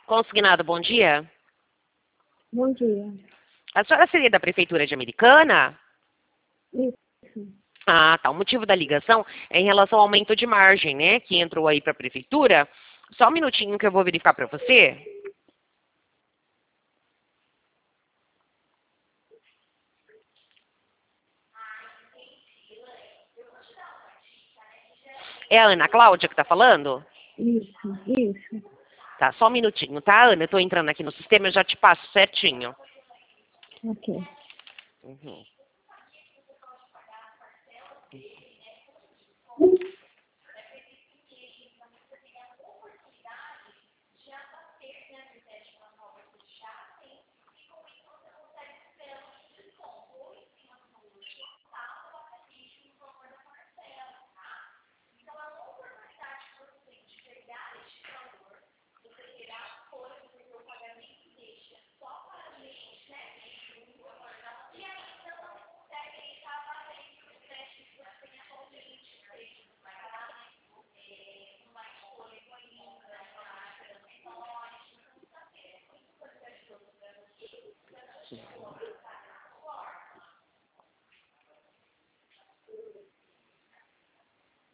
Consignado, bom dia. Bom dia. A senhora seria da Prefeitura de Americana? Isso. Ah, tá. O motivo da ligação é em relação ao aumento de margem, né? Que entrou aí para a Prefeitura. Só um minutinho que eu vou verificar para você. É a Ana Cláudia que está falando? Isso. Tá, só um minutinho, tá, Ana? Eu tô entrando aqui no sistema, eu já te passo certinho. Ok. Uhum.